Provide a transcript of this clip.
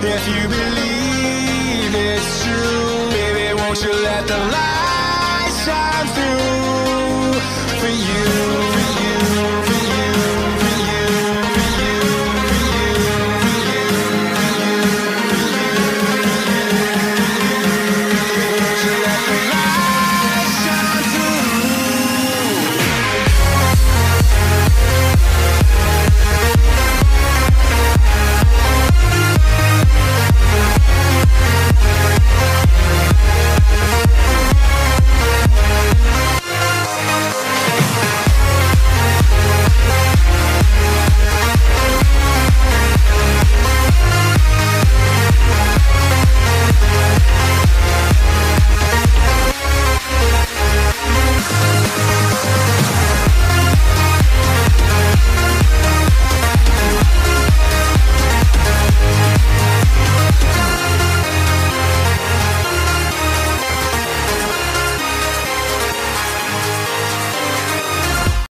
If you believe it's true, baby, won't you let the light shine through?